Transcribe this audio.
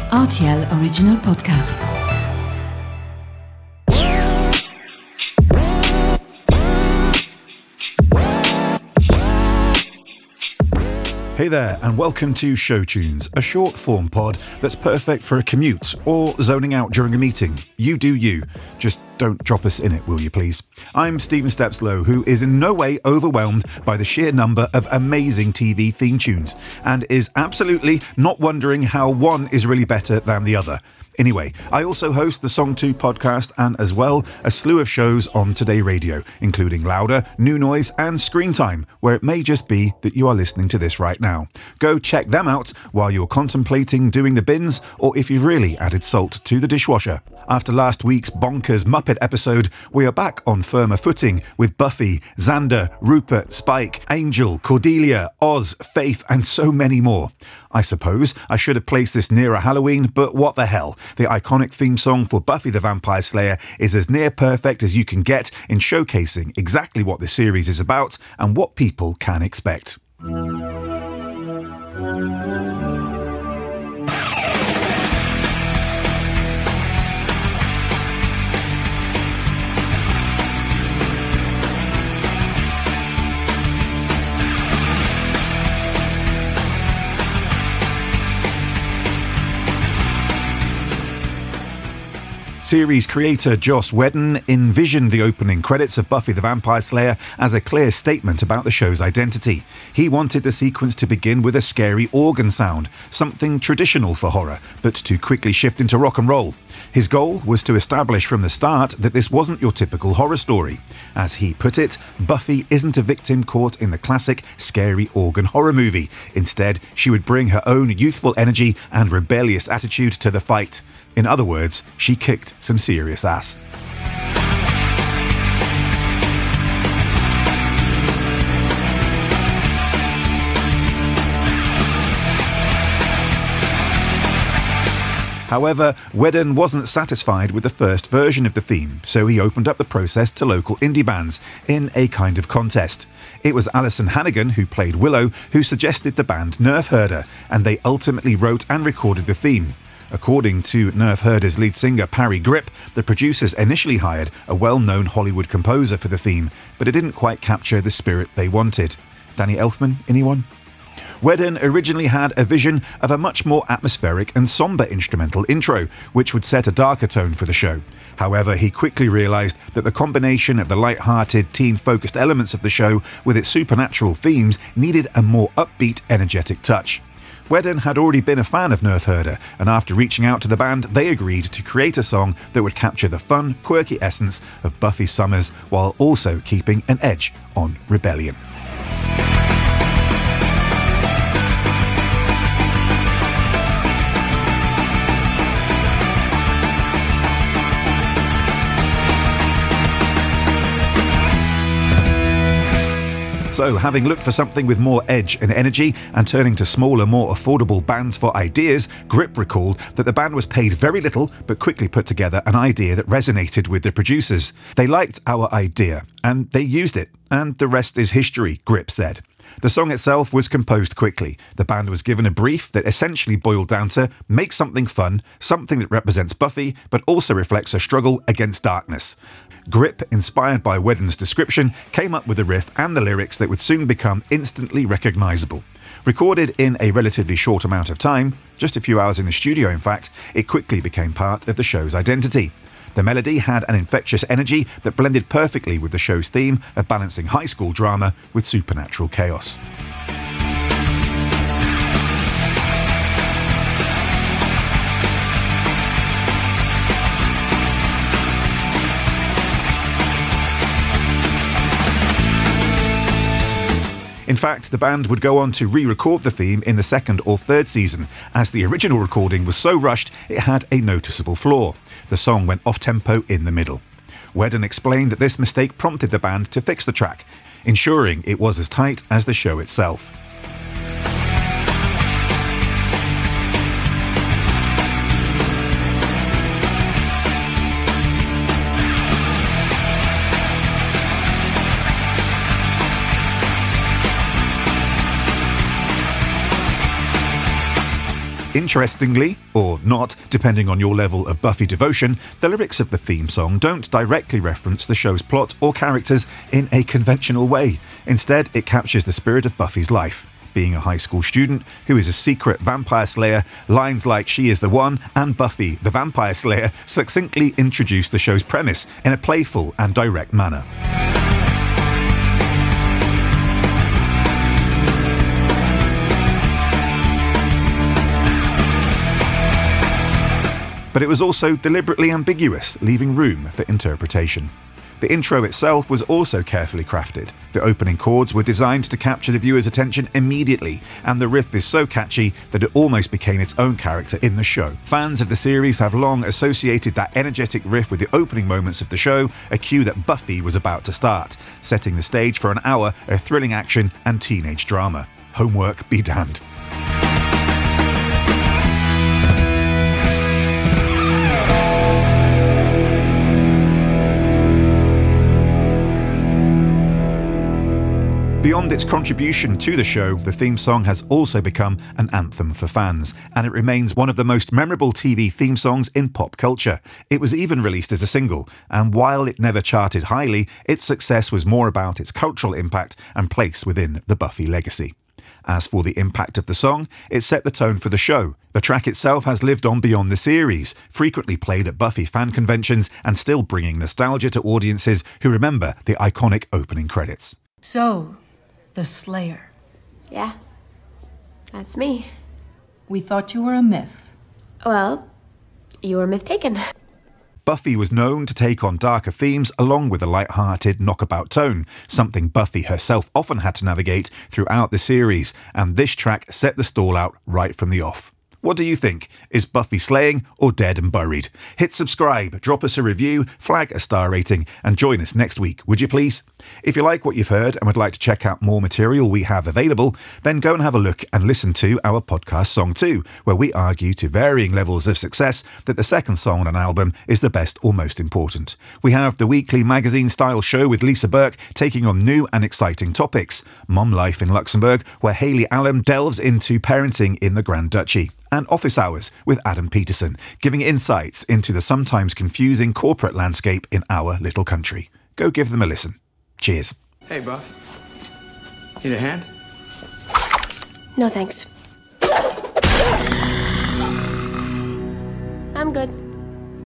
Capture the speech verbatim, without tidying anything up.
R T L Original Podcast. Hey there, and welcome to Show Tunes, a short form pod that's perfect for a commute or zoning out during a meeting. You do you. Just don't drop us in it, will you please? I'm Stephen Stepslow, who is in no way overwhelmed by the sheer number of amazing T V theme tunes, and is absolutely not wondering how one is really better than the other. Anyway, I also host the Song two podcast and as well a slew of shows on Today Radio, including Louder, New Noise and Screen Time, where it may just be that you are listening to this right now. Go check them out while you're contemplating doing the bins or if you've really added salt to the dishwasher. After last week's bonkers Muppet episode, we are back on firmer footing with Buffy, Xander, Rupert, Spike, Angel, Cordelia, Oz, Faith and so many more. I suppose I should have placed this nearer Halloween, but what the hell. The iconic theme song for Buffy the Vampire Slayer is as near perfect as you can get in showcasing exactly what the series is about and what people can expect. Series creator Joss Whedon envisioned the opening credits of Buffy the Vampire Slayer as a clear statement about the show's identity. He wanted the sequence to begin with a scary organ sound, something traditional for horror, but to quickly shift into rock and roll. His goal was to establish from the start that this wasn't your typical horror story. As he put it, Buffy isn't a victim caught in the classic scary organ horror movie. Instead, she would bring her own youthful energy and rebellious attitude to the fight. In other words, she kicked some serious ass. However, Whedon wasn't satisfied with the first version of the theme, so he opened up the process to local indie bands in a kind of contest. It was Alison Hannigan, who played Willow, who suggested the band Nerf Herder, and they ultimately wrote and recorded the theme. According to Nerf Herder's lead singer Parry Gripp, the producers initially hired a well-known Hollywood composer for the theme, but it didn't quite capture the spirit they wanted. Danny Elfman, anyone? Whedon originally had a vision of a much more atmospheric and somber instrumental intro, which would set a darker tone for the show. However, he quickly realised that the combination of the light-hearted, teen-focused elements of the show with its supernatural themes needed a more upbeat, energetic touch. Whedon had already been a fan of Nerf Herder, and after reaching out to the band, they agreed to create a song that would capture the fun, quirky essence of Buffy Summers while also keeping an edge on rebellion. So, having looked for something with more edge and energy and turning to smaller, more affordable bands for ideas, Gripp recalled that the band was paid very little but quickly put together an idea that resonated with the producers. They liked our idea and they used it, and the rest is history, Gripp said. The song itself was composed quickly. The band was given a brief that essentially boiled down to make something fun, something that represents Buffy but also reflects her struggle against darkness. Gripp, inspired by Whedon's description, came up with the riff and the lyrics that would soon become instantly recognisable. Recorded in a relatively short amount of time, just a few hours in the studio in fact, it quickly became part of the show's identity. The melody had an infectious energy that blended perfectly with the show's theme of balancing high school drama with supernatural chaos. In fact, the band would go on to re-record the theme in the second or third season, as the original recording was so rushed it had a noticeable flaw. The song went off-tempo in the middle. Whedon explained that this mistake prompted the band to fix the track, ensuring it was as tight as the show itself. Interestingly, or not, depending on your level of Buffy devotion, the lyrics of the theme song don't directly reference the show's plot or characters in a conventional way. Instead, it captures the spirit of Buffy's life. Being a high school student who is a secret vampire slayer, lines like "She is the one" and "Buffy, the Vampire Slayer" succinctly introduce the show's premise in a playful and direct manner. But it was also deliberately ambiguous, leaving room for interpretation. The intro itself was also carefully crafted. The opening chords were designed to capture the viewer's attention immediately, and the riff is so catchy that it almost became its own character in the show. Fans of the series have long associated that energetic riff with the opening moments of the show, a cue that Buffy was about to start, setting the stage for an hour of thrilling action and teenage drama. Homework be damned. Beyond its contribution to the show, the theme song has also become an anthem for fans, and it remains one of the most memorable T V theme songs in pop culture. It was even released as a single, and while it never charted highly, its success was more about its cultural impact and place within the Buffy legacy. As for the impact of the song, it set the tone for the show. The track itself has lived on beyond the series, frequently played at Buffy fan conventions and still bringing nostalgia to audiences who remember the iconic opening credits. So, the Slayer. Yeah, that's me. We thought you were a myth. Well, you were myth taken. Buffy was known to take on darker themes along with a light-hearted, knockabout tone, something Buffy herself often had to navigate throughout the series, and this track set the stall out right from the off. What do you think? Is Buffy slaying or dead and buried? Hit subscribe, drop us a review, flag a star rating, and join us next week, would you please? If you like what you've heard and would like to check out more material we have available, then go and have a look and listen to our podcast Song two, where we argue to varying levels of success that the second song on an album is the best or most important. We have the weekly magazine-style show with Lisa Burke taking on new and exciting topics, Mom Life in Luxembourg, where Hayley Allen delves into parenting in the Grand Duchy, and Office Hours with Adam Peterson, giving insights into the sometimes confusing corporate landscape in our little country. Go give them a listen. Cheers. Hey, Buff. Need a hand? No, thanks. I'm good.